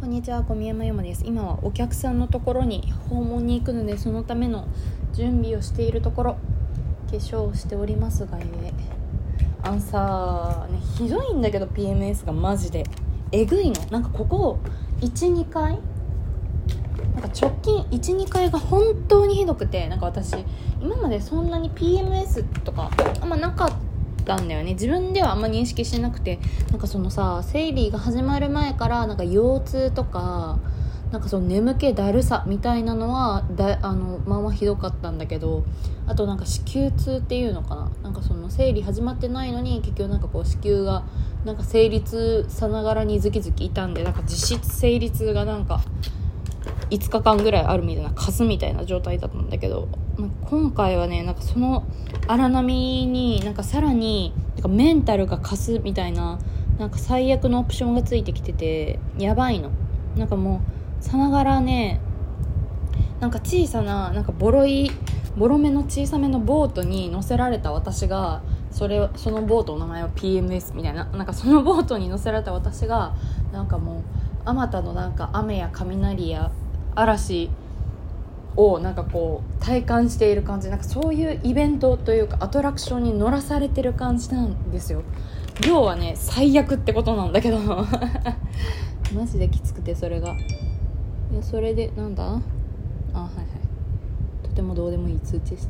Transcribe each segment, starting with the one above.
こんにちは、小宮山由真です。今はお客さんのところに訪問に行くので、そのための準備をしているところ、化粧をしておりますが、ひどいんだけど PMS がマジでえぐいの。なんかここ 1,2 回なんか直近 1,2 回が本当にひどくて、なんか私今までそんなに PMS とかあんまなかったんだよね。自分ではあんま認識してなくて、なんかそのさ、生理が始まる前からなんか腰痛とかなんかその眠気だるさみたいなのはまあまあひどかったんだけど、あとなんか子宮痛っていうのかな、なんかその生理始まってないのに結局なんかこう子宮がなんか生理痛さながらにズキズキ痛んで、なんか実質生理痛がなんか5日間ぐらいあるみたいな、カスみたいな状態だったんだけど、今回はね、なんかその荒波になんかさらになんかメンタルがカスみたいな、なんか最悪のオプションがついてきててやばいの。なんかもうさながらね、なんか小さななんかボロめの小さめのボートに乗せられた私が、そのボートの名前は PMS みたいな、なんかそのボートに乗せられた私がなんかもうあまたのなんか雨や雷や嵐をなんかこう体感している感じ、なんかそういうイベントというかアトラクションに乗らされてる感じなんですよ。要はね、最悪ってことなんだけどマジできつくて、それがそれでなんだ、はいはい、とてもどうでもいい通知した。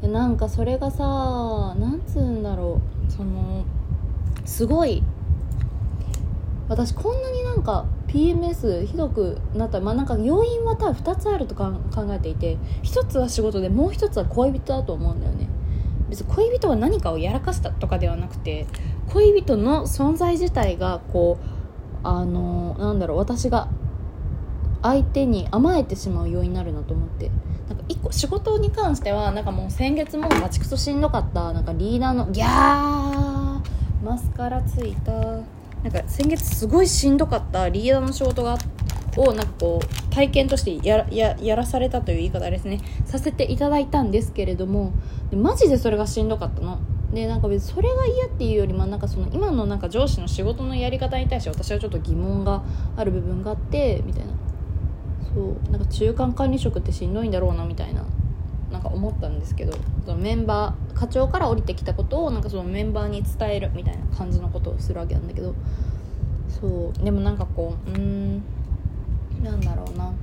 なんかそれがさ、なんつうんだろう、そのすごい私こんなになんか PMS ひどくなった、なんか要因は多分2つあると考えていて、1つは仕事でもう1つは恋人だと思うんだよね。別に恋人は何かをやらかしたとかではなくて、恋人の存在自体がこうなんだろう、私が相手に甘えてしまう要因になるなと思って、なんか1個仕事に関してはなんかもう先月もバチクソしんどかった、なんかリーダーのギャーマスカラついた、なんか先月すごいしんどかったリーダーの仕事をなんかこう体験としてやらされたという言い方ですね、させていただいたんですけれども、でマジでそれがしんどかったので、なんか別にそれが嫌っていうよりも、なんかその今のなんか上司の仕事のやり方に対して私はちょっと疑問がある部分があってみたいな、そうなんか中間管理職ってしんどいんだろうなみたいな、なんか思ったんですけど、そのメンバー課長から降りてきたことをなんかそのメンバーに伝えるみたいな感じのことをするわけなんだけど、そうでもなんかこうなんだろうな、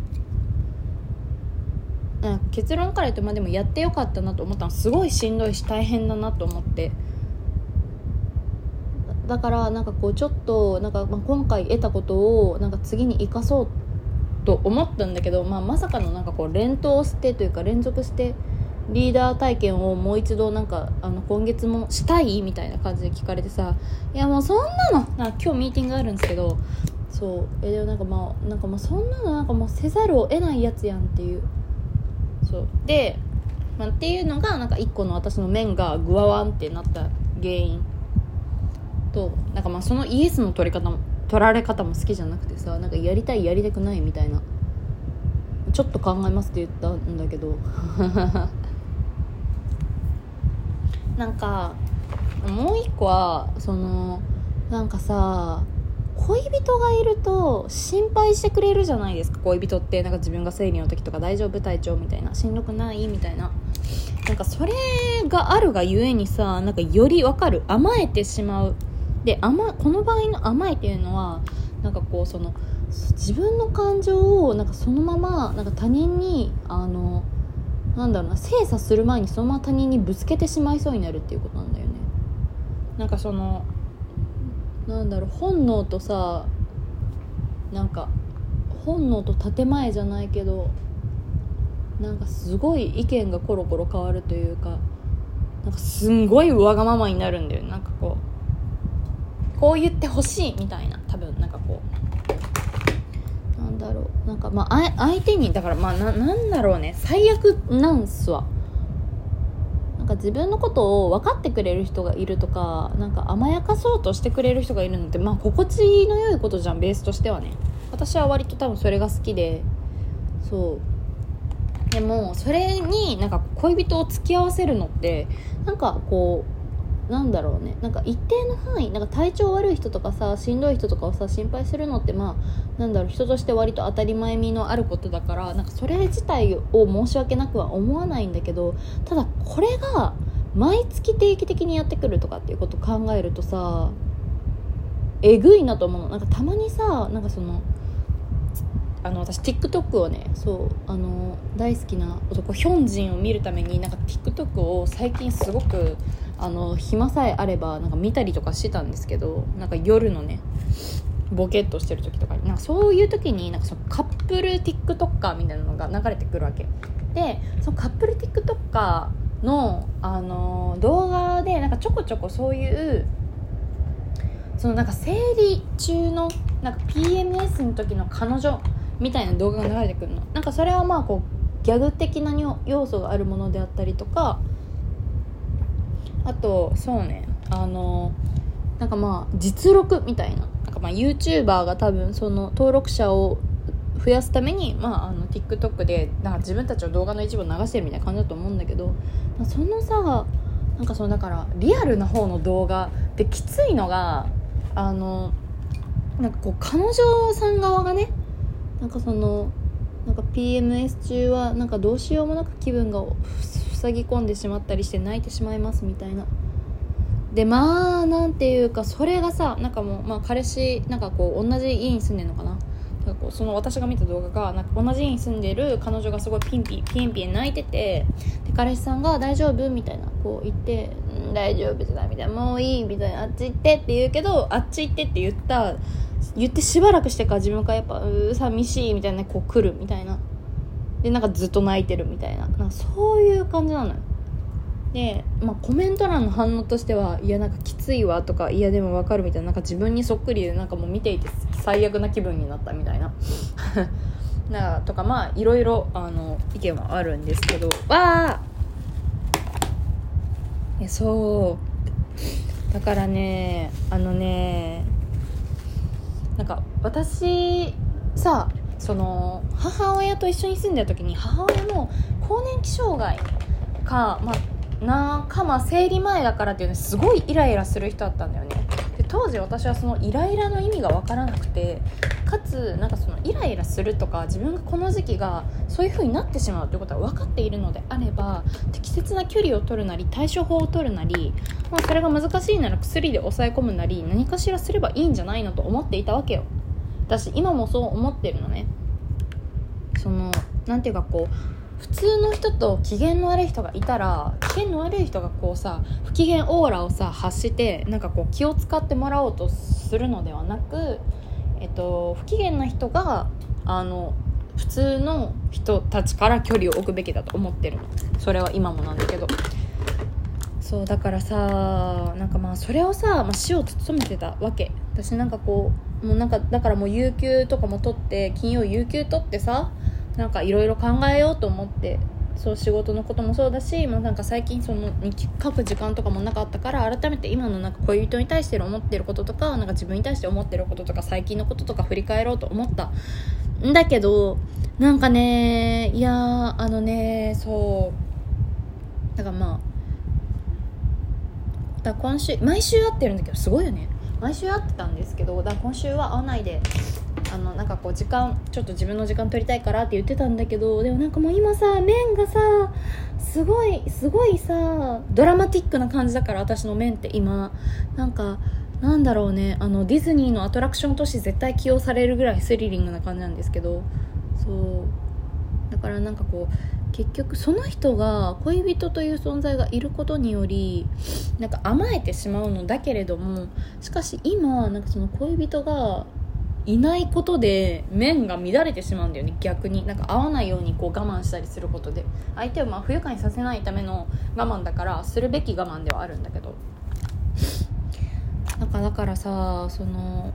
結論から言うと、でもやってよかったなと思ったの。すごいしんどいし大変だなと思って、だからなんかこうちょっとなんか今回得たことをなんか次に生かそうと思ったんだけど、まさかのなんかこう連続してリーダー体験をもう一度なんか今月もしたいみたいな感じで聞かれてさ、いやもうそんなの今日ミーティングあるんですけど、そうでもなんかそんなのなんかもうせざるを得ないやつやんっていう、そうで、っていうのがなんか一個の私の面がグワワンってなった原因と、なんかそのイエスの取られ方も好きじゃなくてさ、なんかやりたいやりたくないみたいな、ちょっと考えますって言ったんだけどなんかもう一個はそのなんかさ、恋人がいると心配してくれるじゃないですか。恋人ってなんか自分が生理の時とか大丈夫体調みたいな、しんどくないみたいな、なんかそれがあるがゆえにさ、なんかより分かる、甘えてしまう。でこの場合の甘えっていうのはなんかこうその自分の感情をなんかそのままなんか他人になんだろうな、精査する前にそのまま他人にぶつけてしまいそうになるっていうことなんだよね。なんかそのなんだろう、本能とさ、なんか本能と建前じゃないけど、なんかすごい意見がコロコロ変わるというか、なんかすんごいわがままになるんだよ。なんかこう言ってほしいみたいな、多分なんかこうなんだろう、なんか相手にだからなんだろうね、最悪なんすわ。なんか自分のことを分かってくれる人がいるとか、なんか甘やかそうとしてくれる人がいるのって心地の良いことじゃん、ベースとしてはね。私は割と多分それが好きで、そうでもそれになんか恋人を付き合わせるのってなんかこなんだろうね、なんか一定の範囲、なんか体調悪い人とかさ、しんどい人とかをさ心配するのって、まあなんだろう、人として割と当たり前味のあることだから、なんかそれ自体を申し訳なくは思わないんだけど、ただこれが毎月定期的にやってくるとかっていうことを考えるとさ、えぐいなと思うの。なんかたまにさ、なんかその私 TikTok をね、大好きな男ヒョンジンを見るためになんか TikTok を最近すごく暇さえあればなんか見たりとかしてたんですけど、なんか夜のねボケっとしてる時とかに、なんかそういう時になんかそのカップル TikToker みたいなのが流れてくるわけで、そのカップル TikToker の、動画でなんかちょこちょこそういうそのなんか生理中のなんか PMS の時の彼女みたいな動画が流れてくるの。なんかそれはまあこうギャグ的な要素があるものであったりとか、あとそうね、なんかまあ実録みたいな、なんかまあ YouTuber が多分その登録者を増やすために、TikTok でなんか自分たちの動画の一部を流してるみたいな感じだと思うんだけど、そのさ、なんかそのだからリアルな方の動画できついのが、なんかこう彼女さん側がね、なんかそのなんか PMS 中はなんかどうしようもなく気分が塞ぎ込んでしまったりして泣いてしまいますみたいな。でまあなんていうか、それがさ、なんかもう、まあ彼氏なんかこう同じ家に住んでるのかな、なんかこうその私が見た動画がなんか同じ家に住んでる彼女がすごいピンピン泣いてて、で彼氏さんが大丈夫みたいなこう言って、大丈夫じゃないみたいな、もういいみたいな、あっち行ってって言うけど、あっち行ってって言ってしばらくしてから自分からやっぱ寂しいみたいな、こう来るみたいな、でなんかずっと泣いてるみたいな、なんかそういう感じなのよ。で、コメント欄の反応としては、いやなんかきついわとか、いやでもわかるみたいな、なんか自分にそっくりで、なんかもう見ていて最悪な気分になったみたいななんかとか、まあいろいろ意見はあるんですけど、そうだからね、なんか私さ、その母親と一緒に住んでる時に、母親も更年期障害か、生理前だからっていうのすごいイライラする人だったんだよね。で当時私はそのイライラの意味が分からなくて、かつなんかそのイライラするとか、自分がこの時期がそういう風になってしまうということは分かっているのであれば、適切な距離を取るなり対処法を取るなり、それが難しいなら薬で抑え込むなり、何かしらすればいいんじゃないのと思っていたわけよ。私今もそう思ってるのね。そのなんていうかこう、普通の人と機嫌の悪い人がいたら、機嫌の悪い人がこうさ、不機嫌オーラをさ発して、なんかこう気を使ってもらおうとするのではなく、不機嫌な人が普通の人たちから距離を置くべきだと思ってるの。それは今もなんだけど、そうだからさ、なんかまあそれをさ、死を務めてたわけ。私なんかこう、もうなんかだからもう有給とかも取って、金曜有給取ってさ、なんかいろいろ考えようと思って、そう仕事のこともそうだし、なんか最近その日記書く時間とかもなかったから、改めて今のなんか恋人に対して思ってることとか、なんか自分に対して思ってることとか、最近のこととか振り返ろうと思ったんだけど、なんかね、いやそうだからだから今週毎週会ってるんだけど、すごいよね、毎週会ってたんですけど、だから今週は会わないで、なんかこう時間ちょっと自分の時間取りたいからって言ってたんだけど、でもなんかもう今さ、面がさすごいさドラマティックな感じだから、私の面って今なんかなんだろうね、ディズニーのアトラクションとして絶対起用されるぐらいスリリングな感じなんですけど、そうだからなんかこう、結局その人が恋人という存在がいることによりなんか甘えてしまうのだけれども、しかし今なんかその恋人がいないことで面が乱れてしまうんだよね。逆になんか合わないようにこう我慢したりすることで、相手を不愉快にさせないための我慢だから、するべき我慢ではあるんだけど、だからさ、その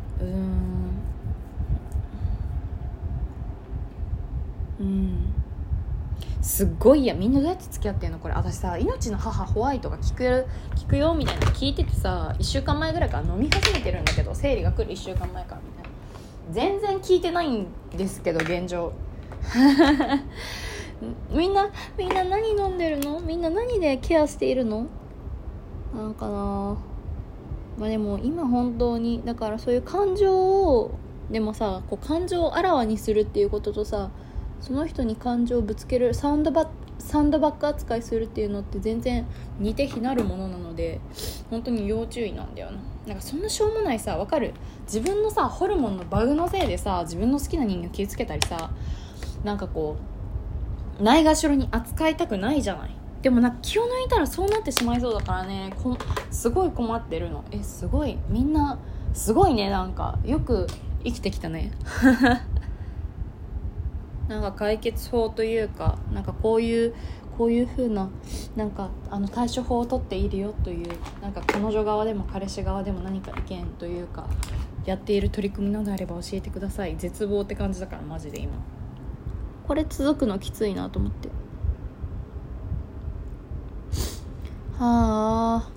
すっごい、みんなどうやって付き合ってんのこれ。私さ、命の母ホワイトが聞くよみたいな聞いててさ、1週間前ぐらいから飲み始めてるんだけど、生理が来る1週間前からみたいな、全然聞いてないんですけど現状みんな何飲んでるの？みんな何でケアしているの？ なんかな、まあでも今本当にだからそういう感情をでもさ、こう感情をあらわにするっていうこととさ、その人に感情をぶつけるサンドバック扱いするっていうのって全然似て非なるものなので、本当に要注意なんだよな。なんかそんなしょうもないさ、わかる、自分のさホルモンのバグのせいでさ、自分の好きな人間を傷つけたりさ、なんかこうないがしろに扱いたくないじゃない。でもなんか気を抜いたらそうなってしまいそうだからね、すごい困ってるの。すごいみんなすごいね、なんかよく生きてきたねなんか解決法というか、なんかこういう風ななんか対処法を取っているよという、なんか彼女側でも彼氏側でも何か意見というかやっている取り組みなどあれば教えてください。絶望って感じだからマジで今これ続くのきついなと思って。はあ、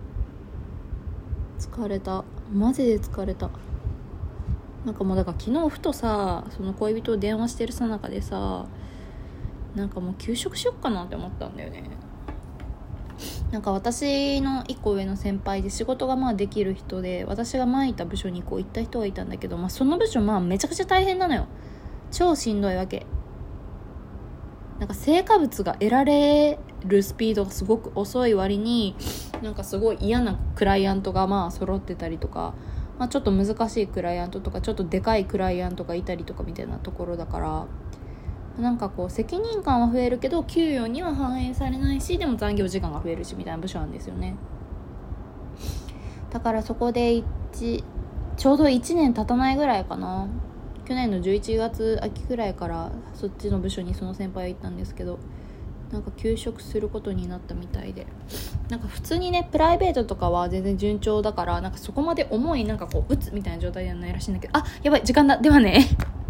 疲れた、マジで疲れた。なんかもうだから昨日ふとさ、その恋人を電話してるさなかでさ、なんかもう休職しよっかなって思ったんだよね。なんか私の1個上の先輩で仕事がまあできる人で、私が前いた部署にこう行った人がいたんだけど、まあその部署まあめちゃくちゃ大変なのよ。超しんどいわけ。なんか成果物が得られるスピードがすごく遅い割に、なんかすごい嫌なクライアントがまあ揃ってたりとか、まあ、ちょっと難しいクライアントとかちょっとでかいクライアントがいたりとかみたいなところだから、なんかこう責任感は増えるけど給与には反映されないし、でも残業時間が増えるしみたいな部署なんですよね。だからそこでちょうど1年経たないぐらいかな、去年の11月秋ぐらいからそっちの部署にその先輩は行ったんですけど、なんか休職することになったみたいで、なんか普通にねプライベートとかは全然順調だから、なんかそこまで重いなんかこう打つみたいな状態ではないらしいんだけど、あ、やばい時間だ、ではね